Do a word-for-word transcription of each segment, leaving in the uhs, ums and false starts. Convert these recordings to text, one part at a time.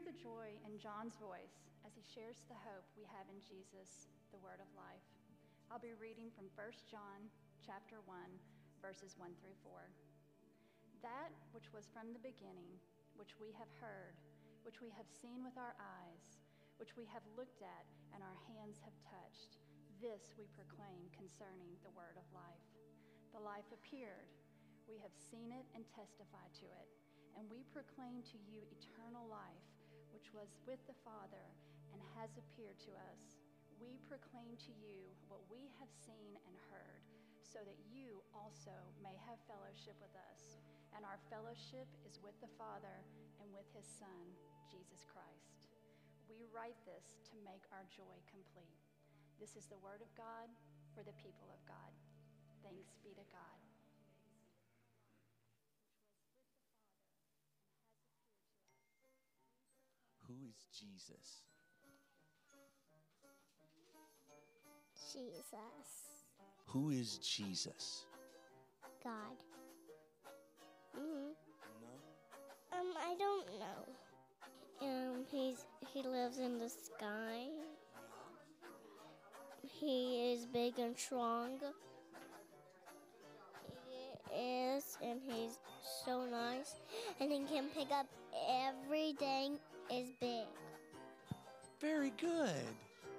the joy in John's voice as he shares the hope we have in Jesus, the Word of life. I'll be reading from First John chapter one, verses one through four. That which was from the beginning, which we have heard, which we have seen with our eyes, which we have looked at and our hands have touched, this we proclaim concerning the Word of life. The life appeared. We have seen it and testified to it. And we proclaim to you eternal life, which was with the Father and has appeared to us. We proclaim to you what we have seen and heard, so that you also may have fellowship with us. And our fellowship is with the Father and with his Son, Jesus Christ. We write this to make our joy complete. This is the word of God for the people of God. Thanks be to God. Who is Jesus? Jesus. Who is Jesus? God. Mm-hmm. No. Um, I don't know. Um, he's he lives in the sky. He is big and strong. He is, and he's so nice. And he can pick up everything is big. Very good.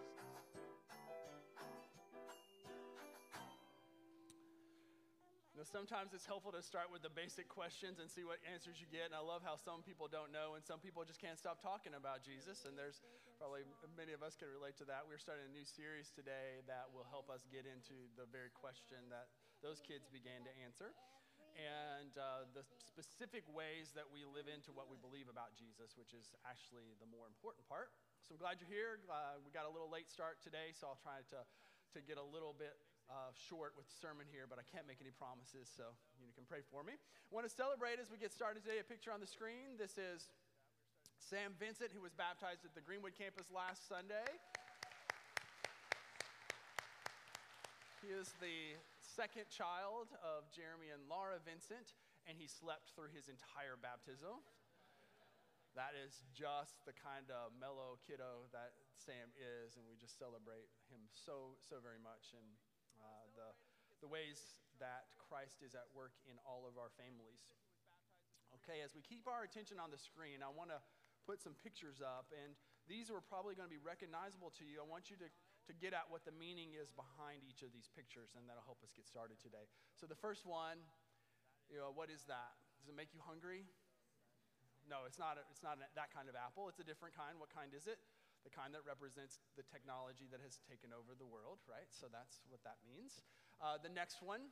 You know, sometimes it's helpful to start with the basic questions and see what answers you get. And I love how some people don't know and some people just can't stop talking about Jesus. And there's probably many of us can relate to that. We're starting a new series today that will help us get into the very question that those kids began to answer. And uh, the specific ways that we live into what we believe about Jesus, which is actually the more important part. So I'm glad you're here. Uh, we got a little late start today, so I'll try to, to get a little bit uh, short with the sermon here, but I can't make any promises, so you can pray for me. I want to celebrate as we get started today. A picture on the screen. This is Sam Vincent, who was baptized at the Greenwood campus last Sunday. He is the second child of Jeremy and Laura Vincent, and he slept through his entire baptism. That is just the kind of mellow kiddo that Sam is, and we just celebrate him so, so very much, and uh, the, the ways that Christ is at work in all of our families. Okay, as we keep our attention on the screen, I want to put some pictures up, and these are probably going to be recognizable to you. I want you to, to get at what the meaning is behind each of these pictures, and that'll help us get started today. So the first one, you know, what is that? Does it make you hungry? No, it's not, a, it's not a, that kind of apple. It's a different kind. What kind is it? The kind that represents the technology that has taken over the world, right? So that's what that means. Uh, the next one,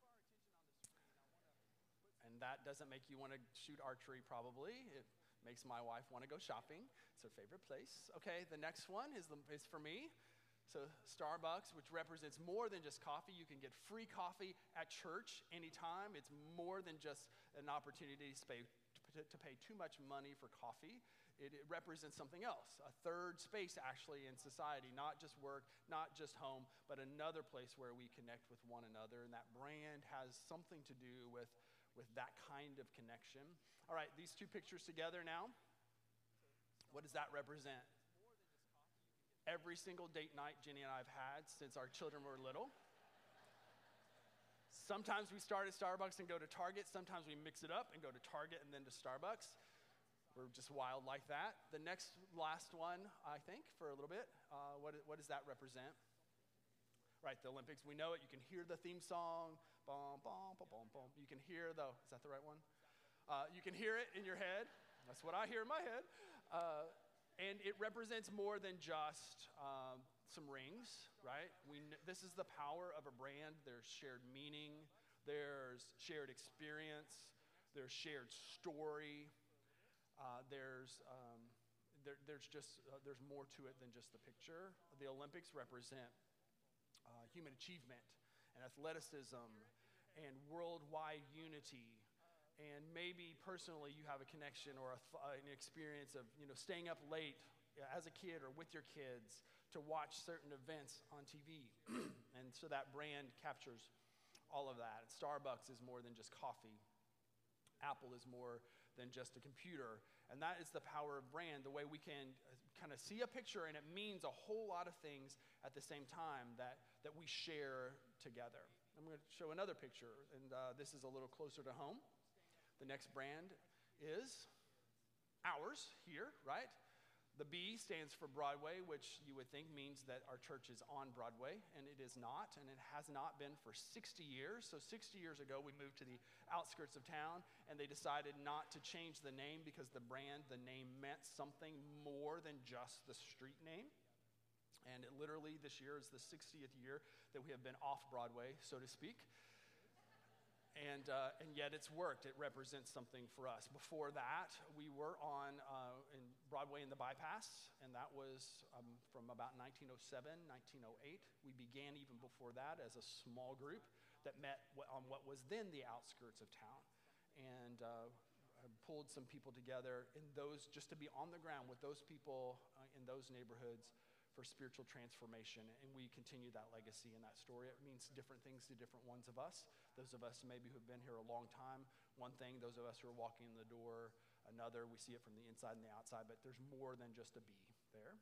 and that doesn't make you want to shoot archery probably. It makes my wife want to go shopping. It's her favorite place. Okay, the next one is, the, is for me. So Starbucks, which represents more than just coffee. You can get free coffee at church anytime. It's more than just an opportunity to pay, to, to pay too much money for coffee. It, it represents something else, a third space actually in society, not just work, not just home, but another place where we connect with one another. And that brand has something to do with, with that kind of connection. All right, these two pictures together now. What does that represent? Every single date night Jenny and I have had since our children were little. Sometimes we start at Starbucks and go to Target. Sometimes we mix it up and go to Target and then to Starbucks. We're just wild like that. The next last one, I think, for a little bit, uh, what, what does that represent? Right, the Olympics. We know it. You can hear the theme song. Bom, bom, bom, bom, bom. You can hear the, is that the right one? Uh, you can hear it in your head. That's what I hear in my head. Uh, And it represents more than just um, some rings, right? We kn- this is the power of a brand. There's shared meaning. There's shared experience. There's shared story. Uh, there's um, there, there's just uh, there's more to it than just the picture. The Olympics represent uh, human achievement and athleticism and worldwide unity. And maybe personally you have a connection or a th- an experience of, you know, staying up late as a kid or with your kids to watch certain events on T V. And so that brand captures all of that. Starbucks is more than just coffee. Apple is more than just a computer. And that is the power of brand, the way we can kind of see a picture and it means a whole lot of things at the same time that, that we share together. I'm going to show another picture, and uh, this is a little closer to home. The next brand is ours here, right? The B stands for Broadway, which you would think means that our church is on Broadway, and it is not, and it has not been for sixty years. So sixty years ago, we moved to the outskirts of town, and they decided not to change the name because the brand, the name meant something more than just the street name. And it literally, this year is the sixtieth year that we have been off Broadway, so to speak. And uh, and yet it's worked. It represents something for us. Before that, we were on uh, in Broadway in the Bypass, and that was um, from about nineteen oh seven, nineteen oh eight. We began even before that as a small group that met on what was then the outskirts of town, and uh, pulled some people together in those just to be on the ground with those people uh, in those neighborhoods for spiritual transformation, and we continue that legacy and that story. It means different things to different ones of us. Those of us maybe who've been here a long time, one thing. Those of us who are walking in the door, another. We see it from the inside and the outside, but there's more than just a B there.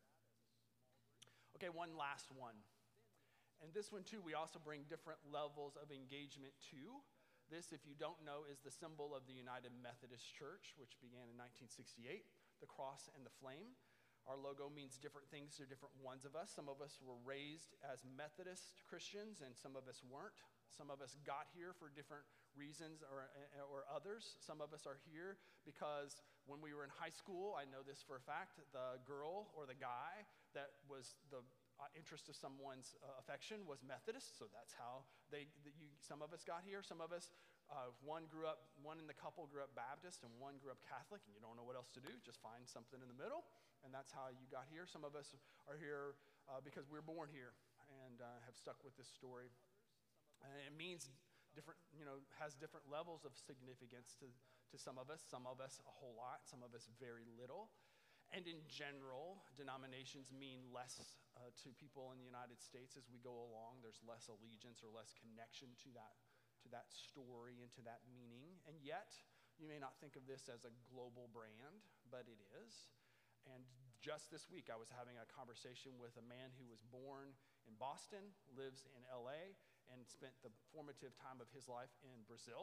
Okay, one last one. And this one too, we also bring different levels of engagement to. This, if you don't know, is the symbol of the United Methodist Church, which began in nineteen sixty-eight, the cross and the flame. Our logo means different things to different ones of us. Some of us were raised as Methodist Christians, and some of us weren't. Some of us got here for different reasons or, or others. Some of us are here because when we were in high school, I know this for a fact, the girl or the guy that was the uh, interest of someone's uh, affection was Methodist, so that's how they. The, you, some of us got here. Some of us, uh, one grew up, one in the couple grew up Baptist, and one grew up Catholic, and you don't know what else to do. Just find something in the middle. And that's how you got here. Some of us are here uh, because we were born here and uh, have stuck with this story. And it means different, you know, has different levels of significance to, to some of us. Some of us a whole lot, some of us very little. And in general, denominations mean less uh, to people in the United States as we go along. There's less allegiance or less connection to that, to that story and to that meaning. And yet, you may not think of this as a global brand, but it is. And just this week, I was having a conversation with a man who was born in Boston, lives in L A, and spent the formative time of his life in Brazil,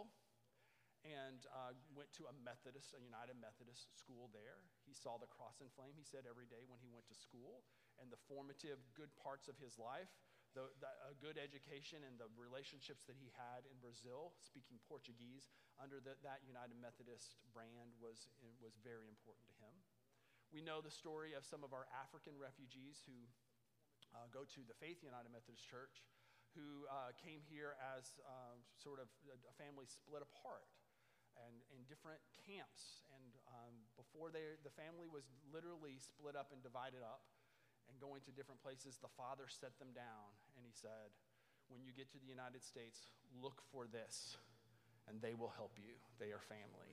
and uh, went to a Methodist, a United Methodist school there. He saw the cross and flame, he said, every day when he went to school, and the formative good parts of his life, the, the, a good education and the relationships that he had in Brazil, speaking Portuguese, under the, that United Methodist brand was, was very important to him. We know the story of some of our African refugees who uh, go to the Faith United Methodist Church, who uh, came here as uh, sort of a, a family split apart and in different camps. And um, before they, the family was literally split up and divided up and going to different places, the father set them down and he said, when you get to the United States, look for this and they will help you. They are family.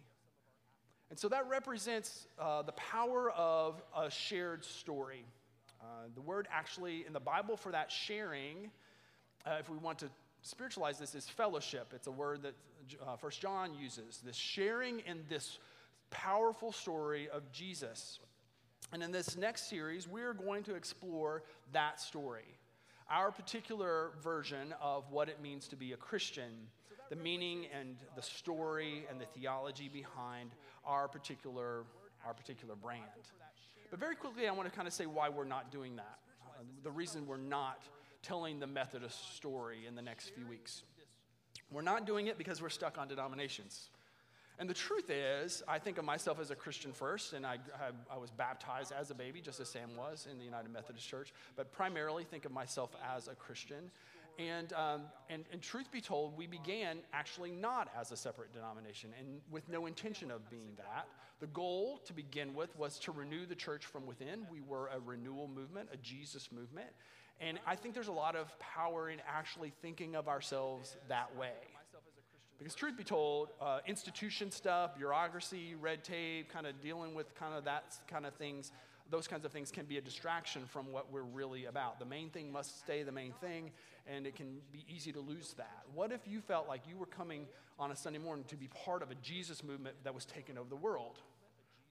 And so that represents uh, the power of a shared story. Uh, the word actually in the Bible for that sharing, uh, if we want to spiritualize this, is fellowship. It's a word that uh, First John uses, this sharing in this powerful story of Jesus. And in this next series, we're going to explore that story, our particular version of what it means to be a Christian, the meaning and the story and the theology behind our particular, our particular brand. But very quickly, I want to kind of say why we're not doing that. Uh, the reason we're not telling the Methodist story in the next few weeks. We're not doing it because we're stuck on denominations. And the truth is, I think of myself as a Christian first, and I, I, I was baptized as a baby, just as Sam was in the United Methodist Church, but primarily think of myself as a Christian. And, um, and, and truth be told, we began actually not as a separate denomination and with no intention of being that. The goal to begin with was to renew the church from within. We were a renewal movement, a Jesus movement. And I think there's a lot of power in actually thinking of ourselves that way. Because truth be told, uh, institution stuff, bureaucracy, red tape, kind of dealing with kind of that kind of things, those kinds of things can be a distraction from what we're really about. The main thing must stay the main thing, and it can be easy to lose that. What if you felt like you were coming on a Sunday morning to be part of a Jesus movement that was taking over the world?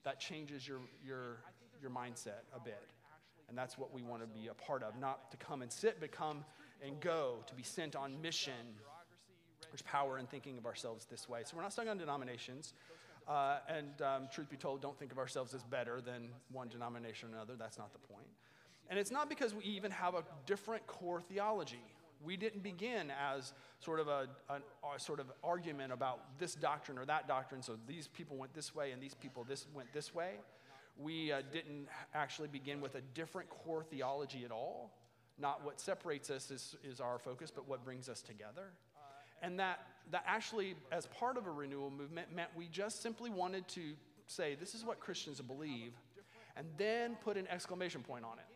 that changes your, your, your mindset a bit. And that's what we want to be a part of, not to come and sit, but come and go, to be sent on mission. There's power in thinking of ourselves this way. So we're not stuck on denominations. Uh, and um, truth be told, don't think of ourselves as better than one denomination or another. That's not the point. And it's not because we even have a different core theology. We didn't begin as sort of a, a, a sort of argument about this doctrine or that doctrine, so these people went this way and these people this went this way. We uh, didn't actually begin with a different core theology at all. Not what separates us is, is our focus, but what brings us together. And that, that actually, as part of a renewal movement, meant we just simply wanted to say, this is what Christians believe, and then put an exclamation point on it.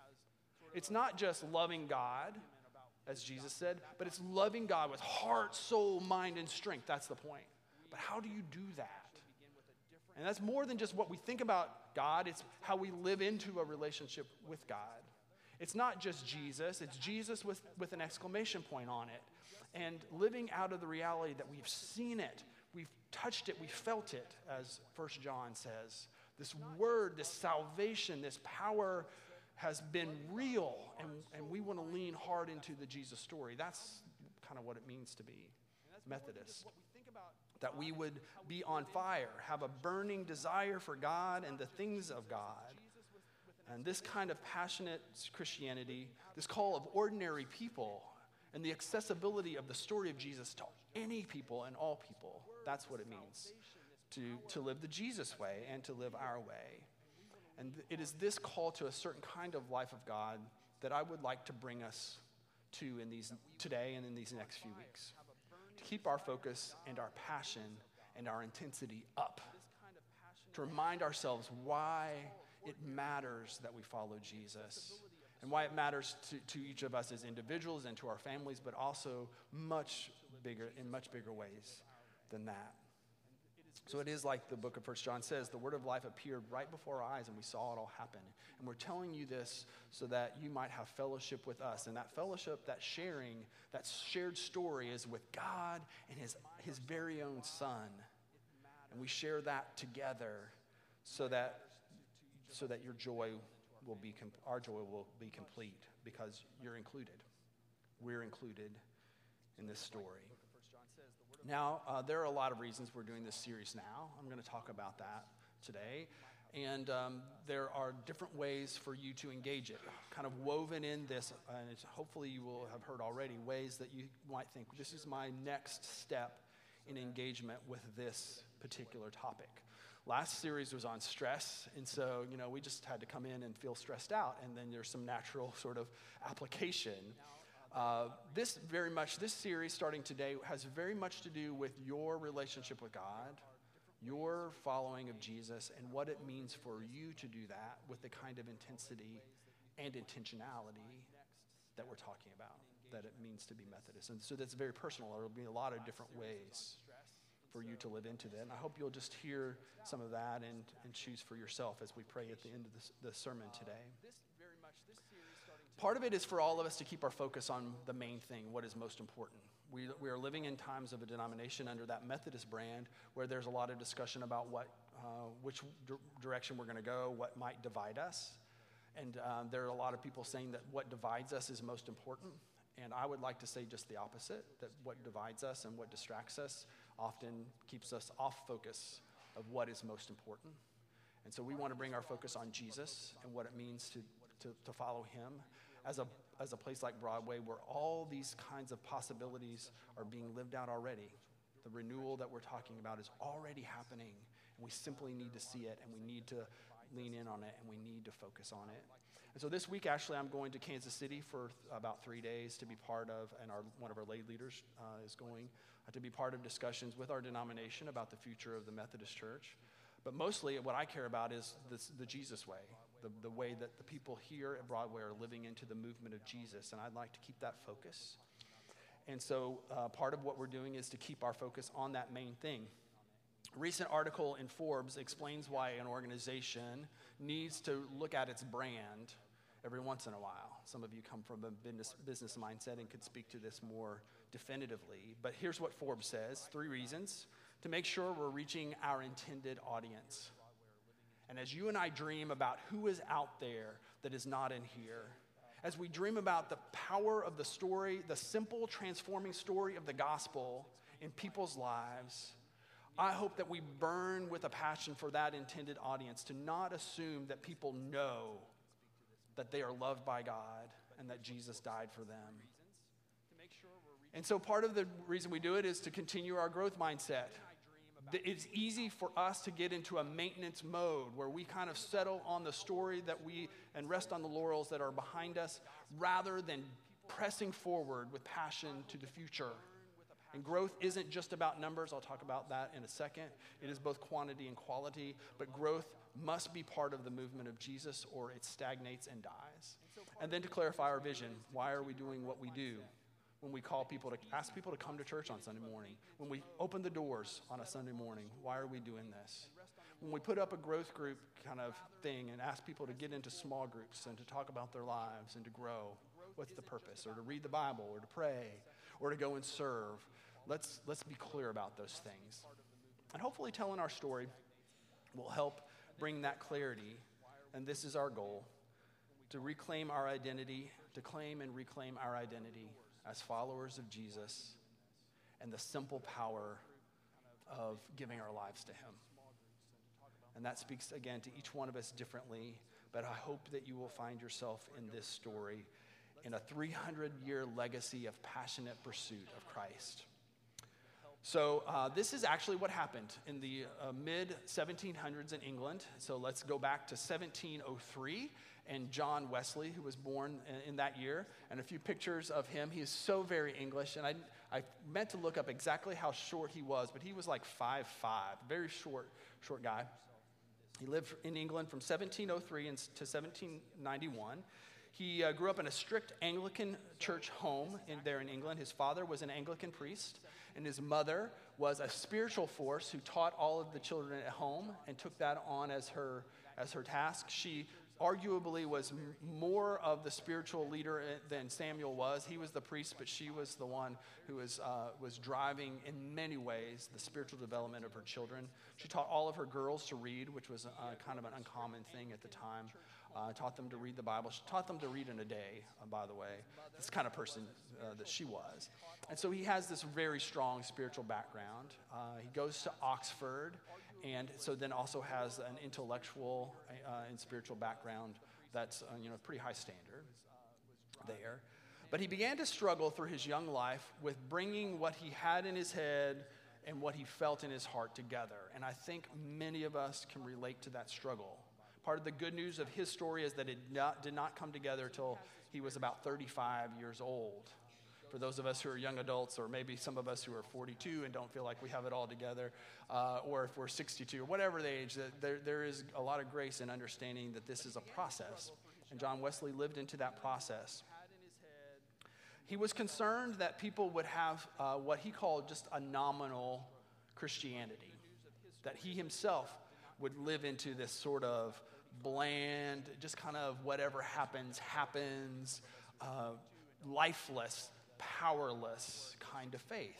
It's not just loving God, as Jesus said, but it's loving God with heart, soul, mind, and strength. That's the point. But how do you do that? And that's more than just what we think about God. It's how we live into a relationship with God. It's not just Jesus. It's Jesus with, with an exclamation point on it. And living out of the reality that we've seen it, we've touched it, we felt it, as First John says. This word, this salvation, this power has been real, and, and we want to lean hard into the Jesus story. That's kind of what it means to be Methodist. That we would be on fire, have a burning desire for God and the things of God. And this kind of passionate Christianity, this call of ordinary people, and the accessibility of the story of Jesus to any people and all people, that's what it means to, to live the Jesus way and to live our way. And it is this call to a certain kind of life of God that I would like to bring us to in these today and in these next few weeks. To keep our focus and our passion and our intensity up. To remind ourselves why it matters that we follow Jesus. And why it matters to, to each of us as individuals and to our families, but also much bigger, in much bigger ways than that. So it is like the book of First John says, the word of life appeared right before our eyes and we saw it all happen. And we're telling you this so that you might have fellowship with us. And that fellowship, that sharing, that shared story is with God and his, his very own son. And we share that together so that, so that your joy will be, our joy will be complete because you're included. We're included in this story. Now, uh, there are a lot of reasons we're doing this series now. I'm going to talk about that today. And um, there are different ways for you to engage it, kind of woven in this, and it's, hopefully you will have heard already, ways that you might think, this is my next step in engagement with this particular topic. Last series was on stress, and so, you know, we just had to come in and feel stressed out, and then there's some natural sort of application. Uh, this very much, this series starting today has very much to do with your relationship with God, your following of Jesus, and what it means for you to do that with the kind of intensity and intentionality that we're talking about, that it means to be Methodist. And so that's very personal. There will be a lot of different ways for you to live into that. And I hope you'll just hear some of that and, and choose for yourself as we pray at the end of this, the sermon today. Part of it is for all of us to keep our focus on the main thing, what is most important. We, we are living in times of a denomination under that Methodist brand where there's a lot of discussion about what, uh, which d- direction we're going to go, what might divide us. And um, there are a lot of people saying that what divides us is most important. And I would like to say just the opposite, that what divides us and what distracts us often keeps us off focus of what is most important. And so we want to bring our focus on Jesus and what it means to, to, to follow him. As a, as a place like Broadway where all these kinds of possibilities are being lived out already. The renewal that we're talking about is already happening, and we simply need to see it, and we need to lean in on it, and we need to focus on it. And so this week, actually, I'm going to Kansas City for th- about three days to be part of, and our, one of our lay leaders uh, is going uh, to be part of discussions with our denomination about the future of the Methodist Church. But mostly what I care about is this, the Jesus way. The, the way that the people here at Broadway are living into the movement of Jesus, and I'd like to keep that focus. And so uh, part of what we're doing is to keep our focus on that main thing. A recent article in Forbes explains why an organization needs to look at its brand every once in a while. Some of you come from a business, business mindset and could speak to this more definitively. But here's what Forbes says, three reasons to make sure we're reaching our intended audience. And as you and I dream about who is out there that is not in here, as we dream about the power of the story, the simple transforming story of the gospel in people's lives, I hope that we burn with a passion for that intended audience, to not assume that people know that they are loved by God and that Jesus died for them. And so part of the reason we do it is to continue our growth mindset. It's easy for us to get into a maintenance mode where we kind of settle on the story that we and rest on the laurels that are behind us, rather than pressing forward with passion to the future. And growth isn't just about numbers. I'll talk about that in a second. It is both quantity and quality, but growth must be part of the movement of Jesus, or it stagnates and dies. And then to clarify our vision, why are we doing what we do? When we call people to, ask people to come to church on Sunday morning, when we open the doors on a Sunday morning, why are we doing this? When we put up a growth group kind of thing and ask people to get into small groups and to talk about their lives and to grow, what's the purpose? Or to read the Bible, or to pray, or to go and serve. Let's, let's be clear about those things. And hopefully telling our story will help bring that clarity, and this is our goal, to reclaim our identity, to claim and reclaim our identity as followers of Jesus, and the simple power of giving our lives to him. And that speaks again to each one of us differently, but I hope that you will find yourself in this story, in a three hundred year legacy of passionate pursuit of Christ. So uh, this is actually what happened in the uh, mid seventeen hundreds in England. So let's go back to seventeen oh three. And John Wesley, who was born in, in that year, and a few pictures of him. He is so very English, and I, I meant to look up exactly how short he was, but he was like five foot five, very short, short guy. He lived in England from seventeen oh three to seventeen ninety-one. He uh, grew up in a strict Anglican church home in, there in England. His father was an Anglican priest, and his mother was a spiritual force who taught all of the children at home and took that on as her, as her task. She arguably was m- more of the spiritual leader than Samuel was. He was the priest, but she was the one who was, uh, was driving in many ways the spiritual development of her children. She taught all of her girls to read, which was uh, kind of an uncommon thing at the time. Uh, taught them to read the Bible. She taught them to read in a day, uh, by the way. This kind of person uh, that she was. And so he has this very strong spiritual background. Uh, he goes to Oxford, and so then also has an intellectual uh, and spiritual background that's uh, you know pretty high standard there. But he began to struggle through his young life with bringing what he had in his head and what he felt in his heart together. And I think many of us can relate to that struggle. Part of the good news of his story is that it not, did not come together till he was about thirty-five years old. For those of us who are young adults, or maybe some of us who are forty-two and don't feel like we have it all together, uh, or if we're sixty-two, or whatever the age, that there, there is a lot of grace in understanding that this is a process. And John Wesley lived into that process. He was concerned that people would have uh, what he called just a nominal Christianity, that he himself would live into this sort of bland, just kind of whatever happens, happens, uh, lifeless, powerless kind of faith.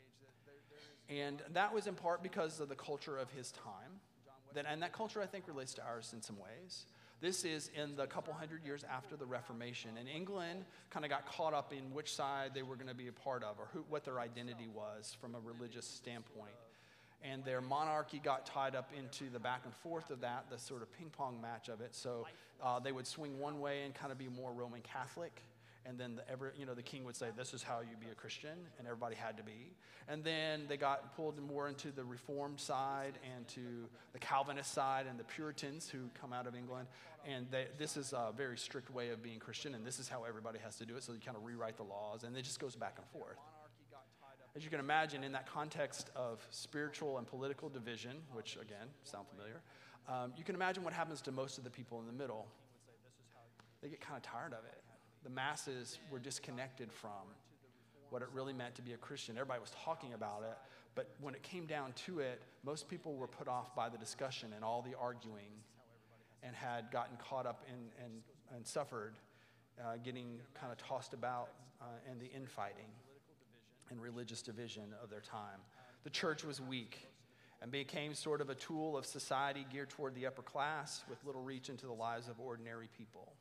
And that was in part because of the culture of his time. That, and that culture, I think, relates to ours in some ways. This is in the couple hundred years after the Reformation. And England kind of got caught up in which side they were going to be a part of, or who, what their identity was from a religious standpoint. And their monarchy got tied up into the back and forth of that, the sort of ping pong match of it. So uh, they would swing one way and kind of be more Roman Catholic. And then the, every, you know, the king would say, this is how you be a Christian, and everybody had to be. And then they got pulled more into the Reformed side and to the Calvinist side and the Puritans who come out of England. And they, this is a very strict way of being Christian, and this is how everybody has to do it. So you kind of rewrite the laws, and it just goes back and forth. As you can imagine, in that context of spiritual and political division, which, again, sound familiar, um, you can imagine what happens to most of the people in the middle. They get kind of tired of it. The masses were disconnected from what it really meant to be a Christian. Everybody was talking about it, but when it came down to it, most people were put off by the discussion and all the arguing and had gotten caught up in and, and suffered uh, getting kind of tossed about uh, and the infighting and religious division of their time. The church was weak, and became sort of a tool of society geared toward the upper class with little reach into the lives of ordinary people.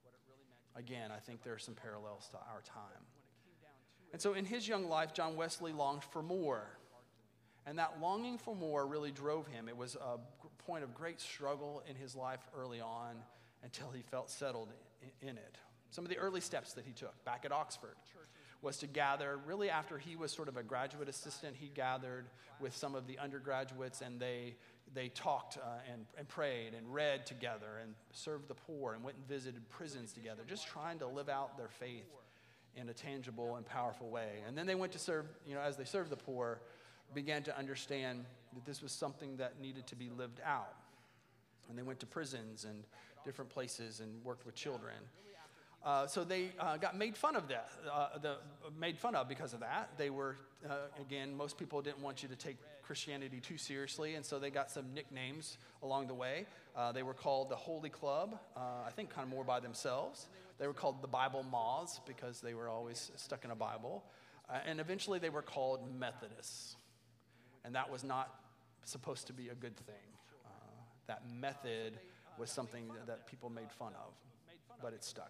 Again, I think there are some parallels to our time. And so in his young life, John Wesley longed for more. And that longing for more really drove him. It was a point of great struggle in his life early on until he felt settled in it. Some of the early steps that he took back at Oxford was to gather, really after he was sort of a graduate assistant, he gathered with some of the undergraduates, and they they talked uh, and, and prayed and read together and served the poor and went and visited prisons together, just trying to live out their faith in a tangible and powerful way. And then they went to serve, you know, as they served the poor, began to understand that this was something that needed to be lived out. And they went to prisons and different places and worked with children. Uh, so they uh, got made fun of that, uh, the, made fun of because of that. They were, uh, again, most people didn't want you to take Christianity too seriously, and so they got some nicknames along the way. Uh, they were called the Holy Club, uh, I think kind of more by themselves. They were called the Bible Moths because they were always stuck in a Bible. Uh, and eventually they were called Methodists. And that was not supposed to be a good thing. Uh, that method was something that people made fun of, but it stuck.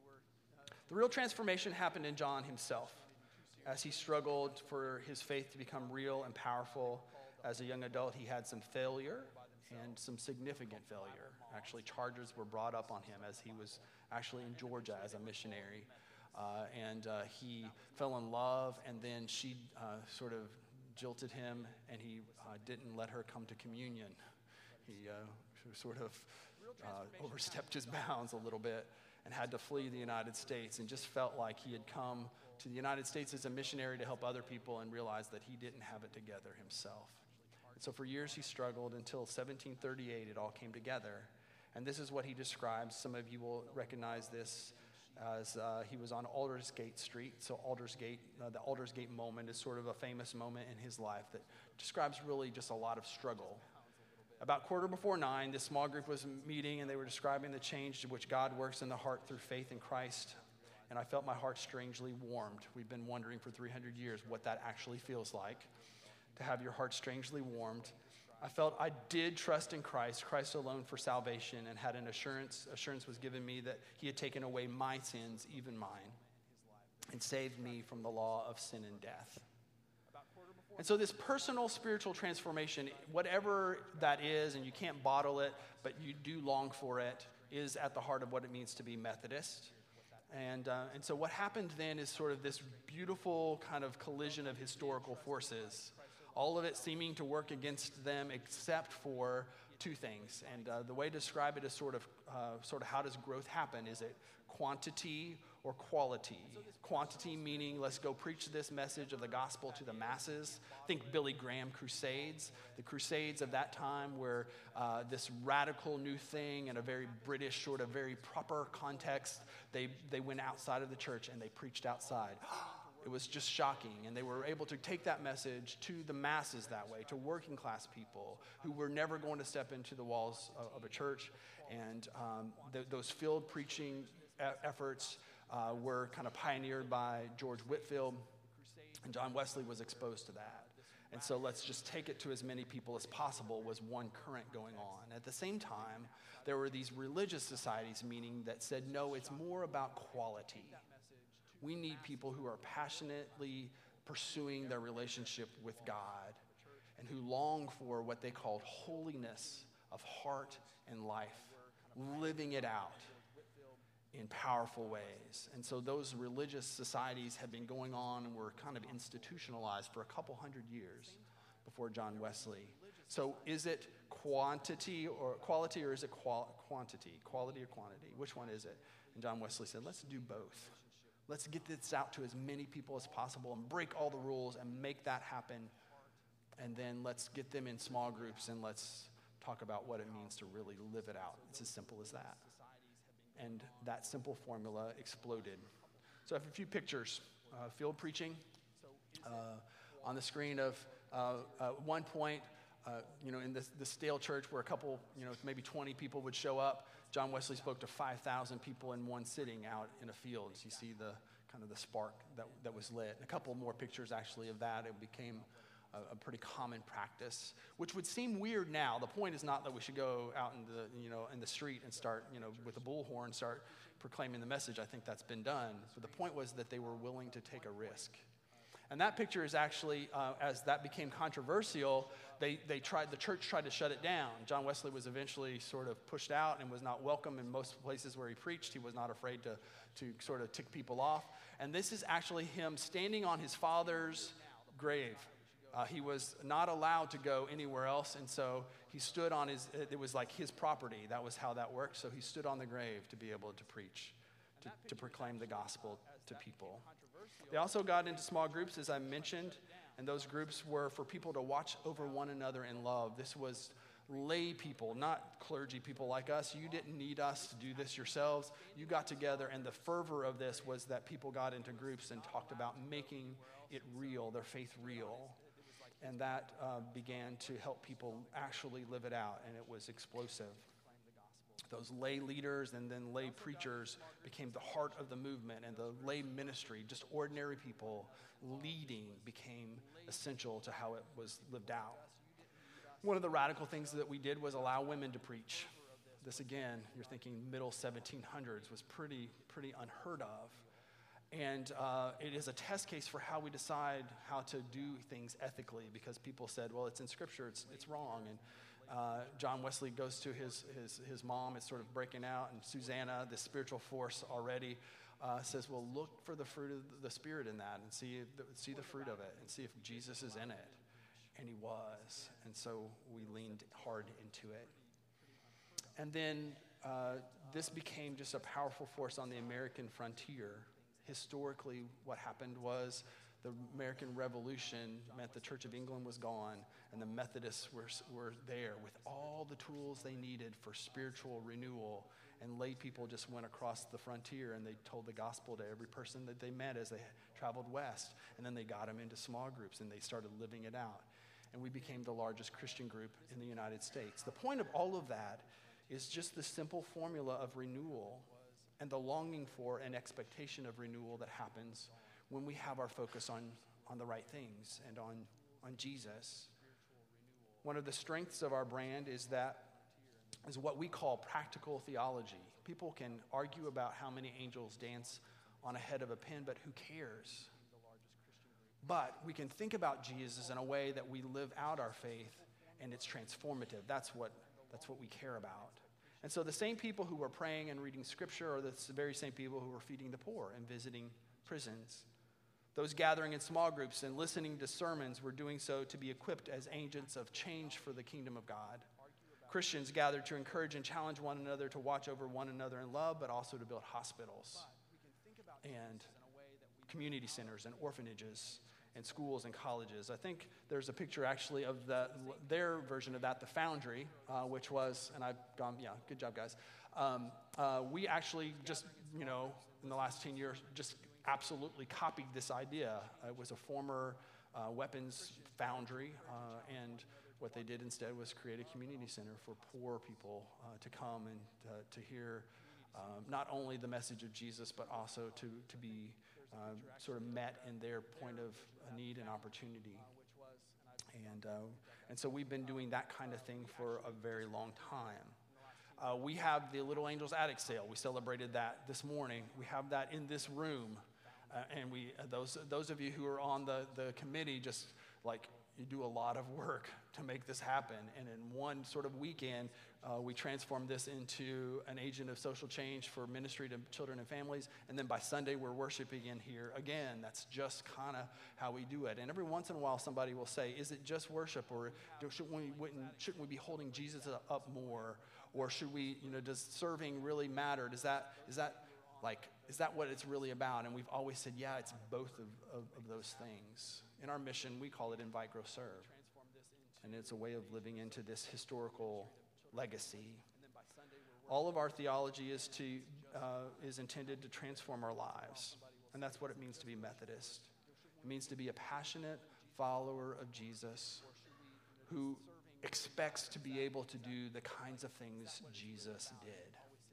The real transformation happened in John himself as he struggled for his faith to become real and powerful. As a young adult, he had some failure and some significant failure. Actually, charges were brought up on him as he was actually in Georgia as a missionary. Uh, and uh, he fell in love, and then she uh, sort of jilted him, and he uh, didn't let her come to communion. He uh, sort of uh, overstepped his bounds a little bit and had to flee the United States, and just felt like he had come to the United States as a missionary to help other people and realized that he didn't have it together himself. And so for years he struggled until seventeen thirty-eight it all came together. And this is what he describes. Some of you will recognize this as uh, he was on Aldersgate Street. So Aldersgate, uh, the Aldersgate moment is sort of a famous moment in his life that describes really just a lot of struggle. About quarter before nine, this small group was meeting, and they were describing the change to which God works in the heart through faith in Christ. And I felt my heart strangely warmed. We've been wondering for three hundred years what that actually feels like, to have your heart strangely warmed. I felt I did trust in Christ, Christ alone for salvation, and had an assurance. Assurance was given me that he had taken away my sins, even mine, and saved me from the law of sin and death. And so this personal spiritual transformation, whatever that is, and you can't bottle it, but you do long for it, is at the heart of what it means to be Methodist. And, uh, and so what happened then is sort of this beautiful kind of collision of historical forces, all of it seeming to work against them except for two things. And uh, the way to describe it is sort of, uh, sort of how does growth happen? Is it quantity or quality? Quantity meaning let's go preach this message of the gospel to the masses. Think Billy Graham Crusades. The Crusades of that time were uh, this radical new thing in a very British sort of very proper context. They, they went outside of the church and they preached outside. It was just shocking, and they were able to take that message to the masses that way, to working class people who were never going to step into the walls of, of a church. And um, th- those field preaching e- efforts uh, were kind of pioneered by George Whitefield, and John Wesley was exposed to that. And so let's just take it to as many people as possible was one current going on. At the same time, there were these religious societies, meaning that said, no, it's more about quality. We need people who are passionately pursuing their relationship with God and who long for what they called holiness of heart and life, living it out in powerful ways. And so those religious societies had been going on and were kind of institutionalized for a couple hundred years before John Wesley. So is it quantity or quality, or is it qual- quantity? Quality or quantity? Which one is it? And John Wesley said, let's do both. Let's get this out to as many people as possible and break all the rules and make that happen. And then let's get them in small groups and let's talk about what it means to really live it out. It's as simple as that. And that simple formula exploded. So I have a few pictures. Uh, field preaching uh, on the screen of uh, uh, one point, uh, you know, in this, this stale church where a couple, you know, maybe twenty people would show up. John Wesley spoke to five thousand people in one sitting out in a field. You see the kind of the spark that, that was lit. A couple more pictures actually of that. It became a, a pretty common practice, which would seem weird now. The point is not that we should go out in the, you know, in the street and start, you know, with a bullhorn, start proclaiming the message. I think that's been done. But the point was that they were willing to take a risk. And that picture is actually, uh, as that became controversial, they, they tried, the church tried to shut it down. John Wesley was eventually sort of pushed out and was not welcome in most places where he preached. He was not afraid to, to sort of tick people off. And this is actually him standing on his father's grave. Uh, he was not allowed to go anywhere else, and so he stood on his, it was like his property. That was how that worked. So he stood on the grave to be able to preach, to, to proclaim the gospel to people. They also got into small groups, as I mentioned, and those groups were for people to watch over one another in love. This was lay people, not clergy people like us. You didn't need us to do this yourselves. You got together, and the fervor of this was that people got into groups and talked about making it real, their faith real. And that uh, began to help people actually live it out, and it was explosive. Those lay leaders and then lay preachers became the heart of the movement, and the lay ministry, just ordinary people leading, became essential to how it was lived out. One of the radical things that we did was allow women to preach. This, again, you're thinking middle seventeen hundreds, was pretty, pretty unheard of. And uh, it is a test case for how we decide how to do things ethically, because people said, well, it's in Scripture, it's, it's wrong. And uh, John Wesley goes to his, his, his mom, is sort of breaking out, and Susanna, the spiritual force already, uh, says, well, look for the fruit of the Spirit in that and see, see the fruit of it and see if Jesus is in it. And he was. And so we leaned hard into it. And then uh, this became just a powerful force on the American frontier. Historically, what happened was the American Revolution meant the Church of England was gone, and the Methodists were, were there with all the tools they needed for spiritual renewal. And lay people just went across the frontier, and they told the gospel to every person that they met as they traveled west. And then they got them into small groups, and they started living it out. And we became the largest Christian group in the United States. The point of all of that is just the simple formula of renewal and the longing for and expectation of renewal that happens when we have our focus on, on the right things and on, on Jesus. One of the strengths of our brand is that is what we call practical theology. People can argue about how many angels dance on a head of a pin, but who cares? But we can think about Jesus in a way that we live out our faith, and it's transformative. That's what, that's what we care about. And so the same people who were praying and reading Scripture are the very same people who were feeding the poor and visiting prisons. Those gathering in small groups and listening to sermons were doing so to be equipped as agents of change for the kingdom of God. Christians gathered to encourage and challenge one another to watch over one another in love, but also to build hospitals and community centers and orphanages and schools and colleges. I think there's a picture actually of the, their version of that, the Foundry, uh, which was, and I've gone, yeah, good job, guys. Um, uh, we actually just, you know, in the last ten years, just absolutely copied this idea. It was a former uh, weapons foundry, uh, and what they did instead was create a community center for poor people uh, to come and uh, to hear um, not only the message of Jesus, but also to, to be uh, sort of met in their point of need and opportunity. And, uh, and so we've been doing that kind of thing for a very long time. Uh, we have the Little Angels Attic Sale. We celebrated that this morning. We have that in this room. Uh, and we uh, those those of you who are on the, the committee, just like, you do a lot of work to make this happen. And in one sort of weekend, uh, we transformed this into an agent of social change for ministry to children and families. And then by Sunday, we're worshiping in here again. That's just kind of how we do it. And every once in a while, somebody will say, is it just worship? Or do, shouldn't, we, shouldn't we be holding Jesus up more? Or should we, you know, does serving really matter? Does that, is that like, is that what it's really about? And we've always said, yeah, it's both of, of, of those things. In our mission, we call it Invite, Grow, Serve. And it's a way of living into this historical legacy. All of our theology is to uh, is intended to transform our lives. And that's what it means to be Methodist. It means to be a passionate follower of Jesus who expects to be able to do the kinds of things Jesus did.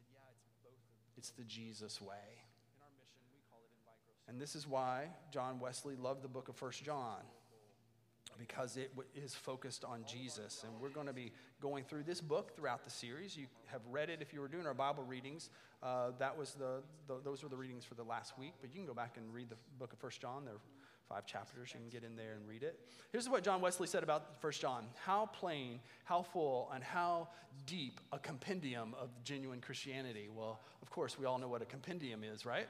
It's the Jesus way. And this is why John Wesley loved the book of First John. because it w- is focused on Jesus. And we're going to be going through this book throughout the series. You have read it if you were doing our Bible readings. Uh, that was the, the those were the readings for the last week, but you can go back and read the book of First John. There are five chapters. You can get in there and read it. Here's what John Wesley said about First John. How plain, how full, and how deep a compendium of genuine Christianity. Well, of course, we all know what a compendium is, right?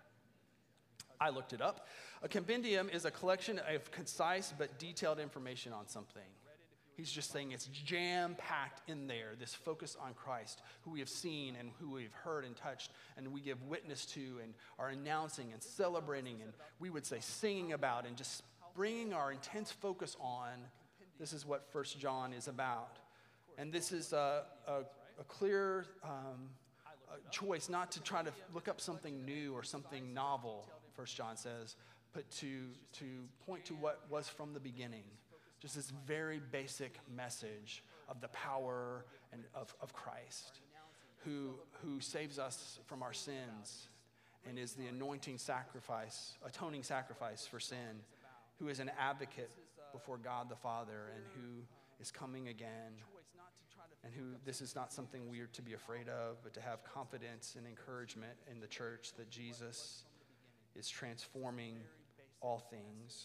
I looked it up. A compendium is a collection of concise but detailed information on something. He's just saying it's jam-packed in there, this focus on Christ, who we have seen and who we've heard and touched, and we give witness to and are announcing and celebrating, and we would say singing about, and just bringing our intense focus on. This is what First John is about. And this is a, a, a clear um, a choice not to try to look up something new or something novel, First John says, but to, to point to what was from the beginning. Just this very basic message of the power and of, of Christ, who, who saves us from our sins and is the anointing sacrifice, atoning sacrifice for sin, who is an advocate before God the Father, and who is coming again, and who this is not something we are to be afraid of, but to have confidence and encouragement in the church that Jesus is transforming all things.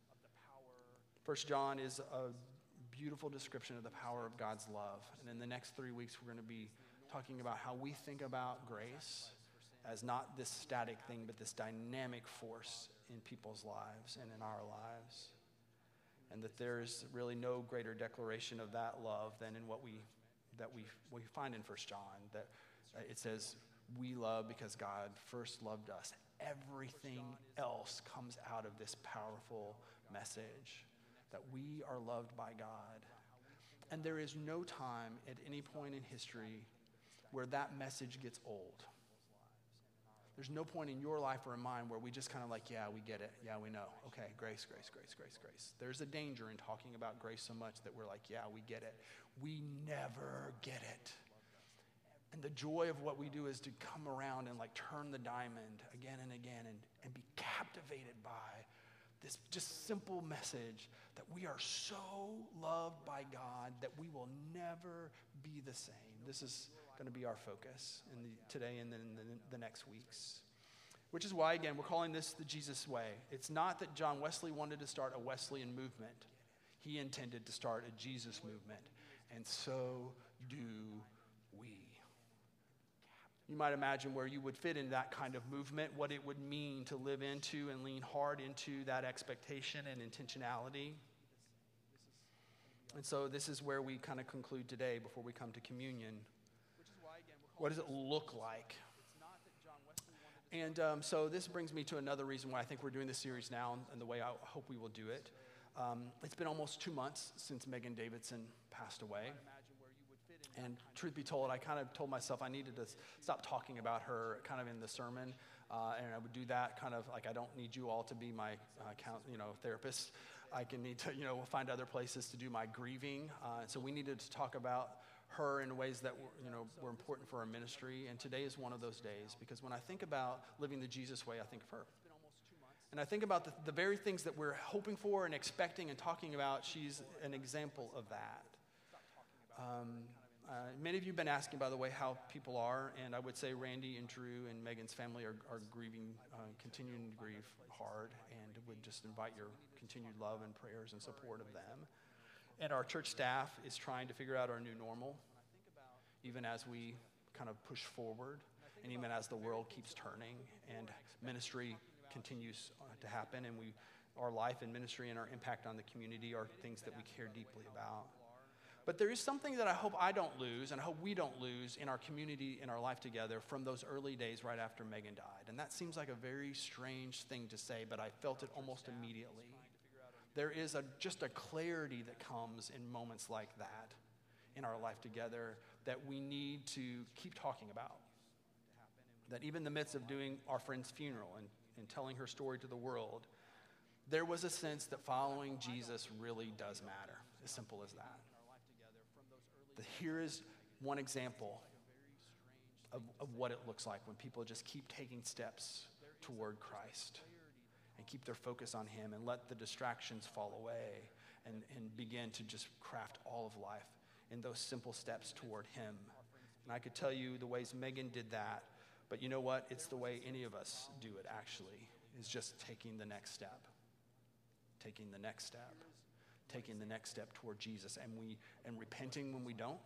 First John is a beautiful description of the power of God's love. And in the next three weeks, we're going to be talking about how we think about grace as not this static thing, but this dynamic force in people's lives and in our lives. And that there's really no greater declaration of that love than in what we that we we find in First John, that uh, it says, we love because God first loved us. Everything else comes out of this powerful message, that we are loved by God. And there is no time at any point in history where that message gets old. There's no point in your life or in mine where we just kind of like, yeah, we get it. Yeah, we know. Okay, grace, grace, grace, grace, grace. There's a danger in talking about grace so much that we're like, yeah, we get it. We never get it. And the joy of what we do is to come around and like turn the diamond again and again and, and be captivated by this just simple message that we are so loved by God that we will never be the same. This is going to be our focus in the, today and then in the, the next weeks. Which is why, again, we're calling this the Jesus way. It's not that John Wesley wanted to start a Wesleyan movement. He intended to start a Jesus movement. And so do we. You might imagine where you would fit in that kind of movement, what it would mean to live into and lean hard into that expectation and intentionality. And so this is where we kind of conclude today before we come to communion. What does it look like? And um, so this brings me to another reason why I think we're doing this series now and the way I hope we will do it. Um, it's been almost two months since Megan Davidson passed away. And truth be told, I kind of told myself I needed to stop talking about her kind of in the sermon. Uh, and I would do that kind of like, I don't need you all to be my uh, count, you know, therapist. I can need to, you know, find other places to do my grieving. Uh, so we needed to talk about her in ways that were, you know, were important for our ministry. And today is one of those days, because when I think about living the Jesus way, I think of her. And I think about the, the very things that we're hoping for and expecting and talking about. She's an example of that. Um, uh, many of you have been asking, by the way, how people are. And I would say Randy and Drew and Megan's family are, are grieving, uh, continuing to grieve hard, and would just invite your continued love and prayers and support of them. And our church staff is trying to figure out our new normal, even as we kind of push forward, and even as the world keeps turning and ministry continues to happen, and we, our life and ministry and our impact on the community are things that we care deeply about. But there is something that I hope I don't lose, and I hope we don't lose in our community, in our life together, from those early days right after Megan died. And that seems like a very strange thing to say, but I felt it almost immediately. There is a, just a clarity that comes in moments like that in our life together that we need to keep talking about. That even in the midst of doing our friend's funeral and, and telling her story to the world, there was a sense that following Jesus really does matter, as simple as that. That here is one example of, of what it looks like when people just keep taking steps toward Christ and keep their focus on him and let the distractions fall away and, and begin to just craft all of life in those simple steps toward him. And I could tell you the ways Megan did that, but you know what? It's the way any of us do it, actually, is just taking the next step. Taking the next step. Taking the next step toward Jesus. And we and repenting when we don't.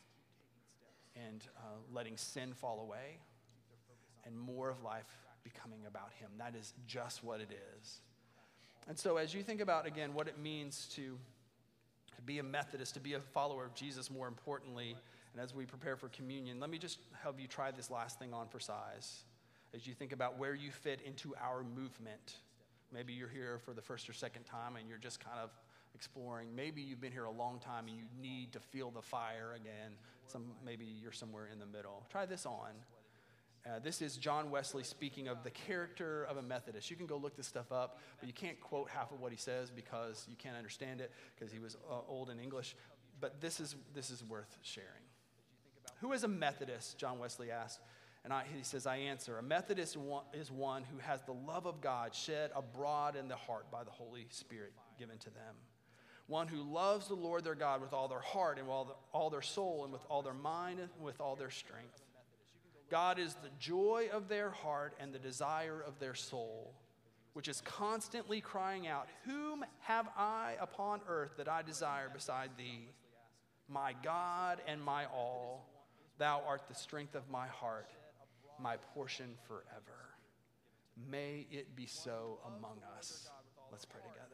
And uh, letting sin fall away. And more of life becoming about him. That is just what it is. And so as you think about, again, what it means to, to be a Methodist, to be a follower of Jesus, more importantly, and as we prepare for communion, let me just help you try this last thing on for size. As you think about where you fit into our movement. Maybe you're here for the first or second time and you're just kind of exploring. Maybe you've been here a long time and you need to feel the fire again. Some, maybe you're somewhere in the middle. Try this on. Uh, this is John Wesley speaking of the character of a Methodist. You can go look this stuff up, but you can't quote half of what he says because you can't understand it because he was uh, old in English. But this is this is worth sharing. Who is a Methodist? John Wesley asked. And I, he says, I answer, a Methodist is one who has the love of God shed abroad in the heart by the Holy Spirit given to them. One who loves the Lord their God with all their heart and all, the, all their soul and with all their mind and with all their strength. God is the joy of their heart and the desire of their soul, which is constantly crying out, whom have I upon earth that I desire beside thee? My God and my all, thou art the strength of my heart, my portion forever. May it be so among us. Let's pray together.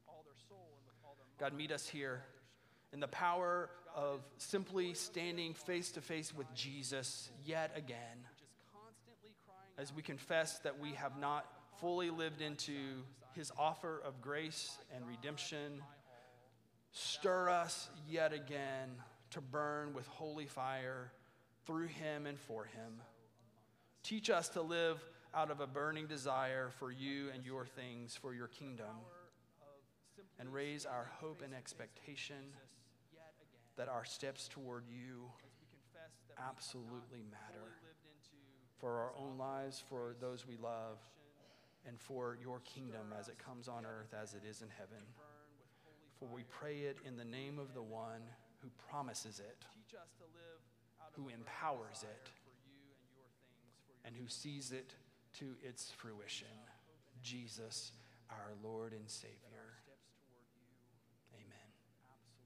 God, meet us here in the power of simply standing face to face with Jesus yet again. As we confess that we have not fully lived into his offer of grace and redemption, stir us yet again to burn with holy fire through him and for him. Teach us to live out of a burning desire for you and your things, for your kingdom, and raise our hope and expectation that our steps toward you absolutely matter for our own lives, for those we love, and for your kingdom as it comes on earth as it is in heaven. For we pray it in the name of the one who promises it, who empowers it, and who sees it to its fruition, Jesus, our Lord and Savior.